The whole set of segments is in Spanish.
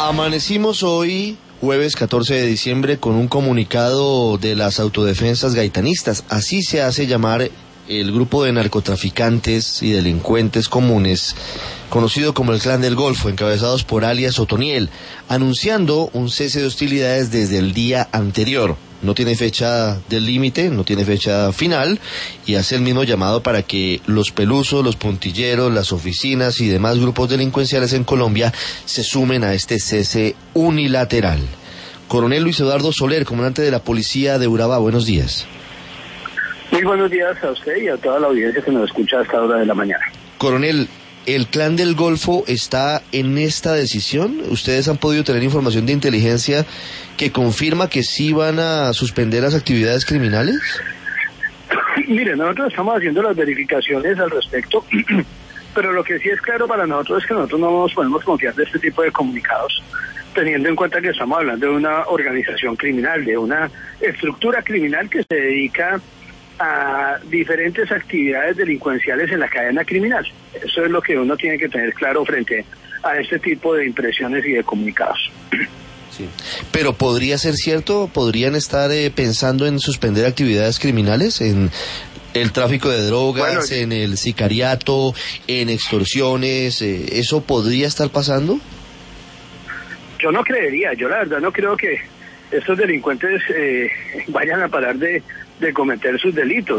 Amanecimos hoy, jueves 14 de diciembre, con un comunicado de las autodefensas gaitanistas. Así se hace llamar el grupo de narcotraficantes y delincuentes comunes, conocido como el Clan del Golfo, encabezados por alias Otoniel, anunciando un cese de hostilidades desde el día anterior. No tiene fecha del límite, no tiene fecha final, y hace el mismo llamado para que los pelusos, los puntilleros, las oficinas y demás grupos delincuenciales en Colombia se sumen a este cese unilateral. Coronel Luis Eduardo Soler, comandante de la policía de Urabá, buenos días. Muy buenos días a usted y a toda la audiencia que nos escucha a esta hora de la mañana. Coronel, ¿el Clan del Golfo está en esta decisión? ¿Ustedes han podido tener información de inteligencia que confirma que sí van a suspender las actividades criminales? Mire, nosotros estamos haciendo las verificaciones al respecto, pero lo que sí es claro para nosotros es que nosotros no nos podemos confiar de este tipo de comunicados, teniendo en cuenta que estamos hablando de una organización criminal, de una estructura criminal que se dedica a diferentes actividades delincuenciales en la cadena criminal. Eso es lo que uno tiene que tener claro frente a este tipo de impresiones y de comunicados. Sí. Pero podría ser cierto, podrían estar pensando en suspender actividades criminales, en el tráfico de drogas, en el sicariato, en extorsiones, ¿eso podría estar pasando? Yo no creería, yo la verdad no creo que estos delincuentes vayan a parar de cometer sus delitos.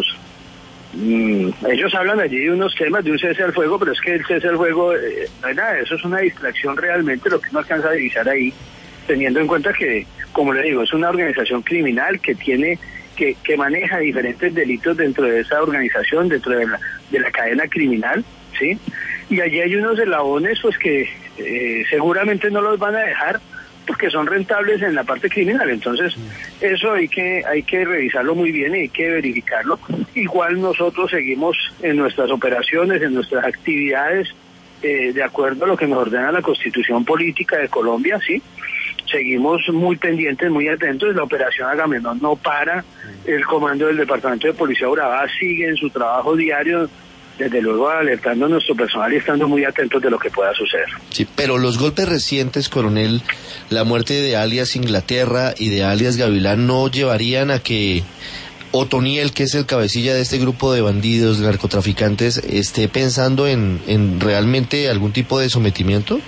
Ellos hablan allí de unos temas de un cese al fuego, pero es que el cese al fuego no es nada, eso es una distracción realmente lo que uno alcanza a divisar ahí, teniendo en cuenta que, como le digo, es una organización criminal que tiene que maneja diferentes delitos dentro de esa organización, dentro de la cadena criminal, ¿sí? Y allí hay unos eslabones pues que seguramente no los van a dejar porque son rentables en la parte criminal. Entonces eso hay que revisarlo muy bien y hay que verificarlo. Igual nosotros seguimos en nuestras operaciones, en nuestras actividades, de acuerdo a lo que nos ordena la Constitución Política de Colombia, ¿sí? Seguimos muy pendientes, muy atentos. La operación Agamenón no para, el comando del Departamento de Policía de Urabá sigue en su trabajo diario, desde luego alertando a nuestro personal y estando muy atentos de lo que pueda suceder. Sí, pero los golpes recientes, coronel, la muerte de alias Inglaterra y de alias Gavilán, ¿no llevarían a que Otoniel, que es el cabecilla de este grupo de bandidos, de narcotraficantes, esté pensando en realmente algún tipo de sometimiento?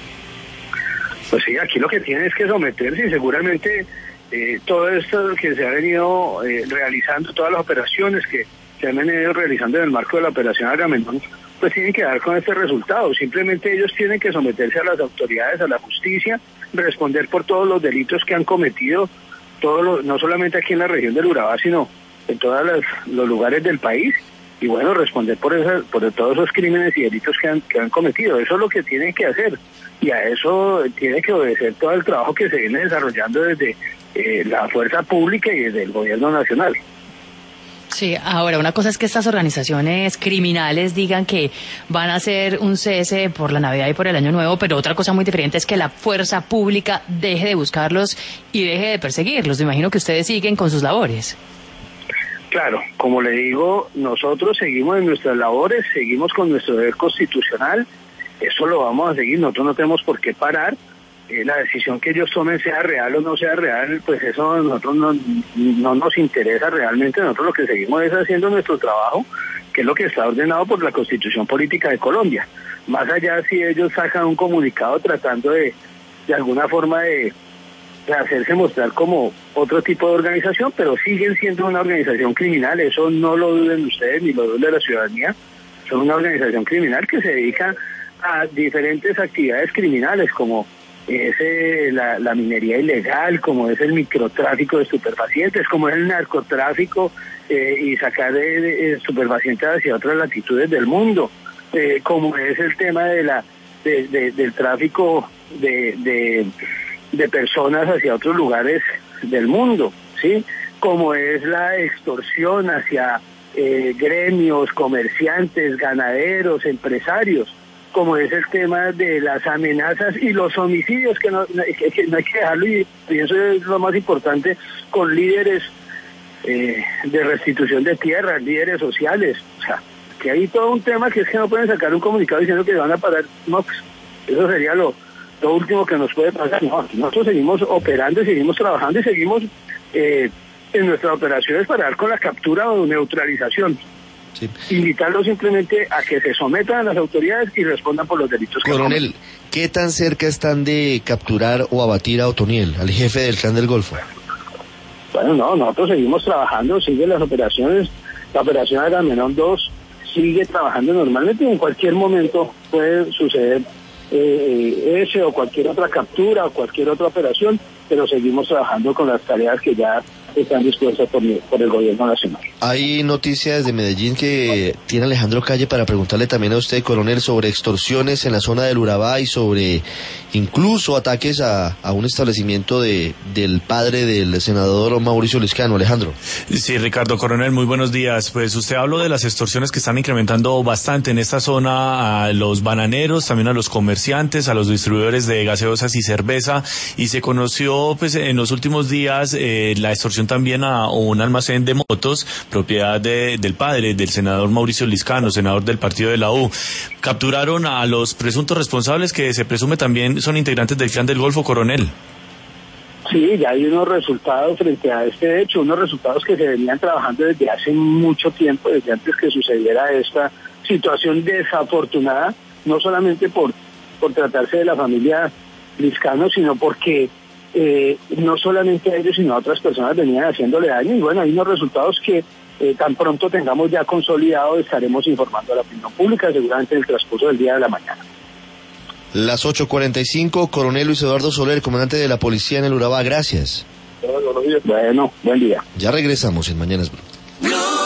Pues sí, aquí lo que tiene es que someterse y seguramente todo esto que se ha venido realizando, todas las operaciones que se han venido realizando en el marco de la operación Agamenón, pues tienen que dar con este resultado. Simplemente ellos tienen que someterse a las autoridades, a la justicia, responder por todos los delitos que han cometido, no solamente aquí en la región del Urabá, sino en todos los lugares del país, y bueno, responder por todos esos crímenes y delitos que han cometido. Eso es lo que tienen que hacer, y a eso tiene que obedecer todo el trabajo que se viene desarrollando desde la fuerza pública y desde el gobierno nacional. Sí, ahora una cosa es que estas organizaciones criminales digan que van a hacer un cese por la Navidad y por el Año Nuevo, pero otra cosa muy diferente es que la fuerza pública deje de buscarlos y deje de perseguirlos. Me imagino que ustedes siguen con sus labores. Claro, como le digo, nosotros seguimos en nuestras labores, seguimos con nuestro deber constitucional, eso lo vamos a seguir, nosotros no tenemos por qué parar. La decisión que ellos tomen, sea real o no sea real, pues eso a nosotros no nos interesa realmente. Nosotros lo que seguimos es haciendo nuestro trabajo, que es lo que está ordenado por la Constitución Política de Colombia. Más allá si ellos sacan un comunicado tratando de alguna forma de hacerse mostrar como otro tipo de organización, pero siguen siendo una organización criminal, eso no lo duden ustedes ni lo duden la ciudadanía. Son una organización criminal que se dedica a diferentes actividades criminales, como es la minería ilegal, como es el microtráfico de estupefacientes, como es el narcotráfico y sacar estupefacientes hacia otras latitudes del mundo, como es el tema del tráfico de personas hacia otros lugares del mundo, ¿sí? Como es la extorsión hacia gremios, comerciantes, ganaderos, empresarios, como es el tema de las amenazas y los homicidios, que no hay que dejarlo, y eso es lo más importante, con líderes de restitución de tierras, líderes sociales. O sea, que hay todo un tema que es que no pueden sacar un comunicado diciendo que van a parar. No, pues, eso sería lo lo último que nos puede pasar. No, nosotros seguimos operando, seguimos trabajando y seguimos en nuestras operaciones para dar con la captura o neutralización. Sí. Invitarlos simplemente a que se sometan a las autoridades y respondan por los delitos que cometen. Coronel, ¿qué tan cerca están de capturar o abatir a Otoniel, al jefe del Clan del Golfo? Bueno, no, nosotros seguimos trabajando, siguen las operaciones, la operación Agamenón 2 sigue trabajando normalmente y en cualquier momento puede suceder ese o cualquier otra captura o cualquier otra operación, pero seguimos trabajando con las tareas que ya están dispuestas por el gobierno nacional. Hay noticias de Medellín que tiene Alejandro Calle para preguntarle también a usted, coronel, sobre extorsiones en la zona del Urabá y sobre incluso ataques a un establecimiento del padre del senador Mauricio Liscano. Alejandro. Sí, Ricardo, coronel, muy buenos días. Pues usted habló de las extorsiones que están incrementando bastante en esta zona a los bananeros, también a los comerciantes, a los distribuidores de gaseosas y cerveza, y se conoció pues en los últimos días la extorsión también a un almacén de motos, propiedad del padre del senador Mauricio Liscano, senador del partido de la U. Capturaron a los presuntos responsables, que se presume también son integrantes del Clan del Golfo, coronel. Sí, ya hay unos resultados frente a este hecho, unos resultados que se venían trabajando desde hace mucho tiempo, desde antes que sucediera esta situación desafortunada, no solamente por tratarse de la familia Liscano, sino porque no solamente a ellos, sino a otras personas venían haciéndole daño, y bueno, hay unos resultados que tan pronto tengamos ya consolidados estaremos informando a la opinión pública, seguramente en el transcurso del día de la mañana. Las 8:45, coronel Luis Eduardo Soler, comandante de la policía en el Urabá, gracias. Bueno, buen día. Ya regresamos en Mañanas Blue.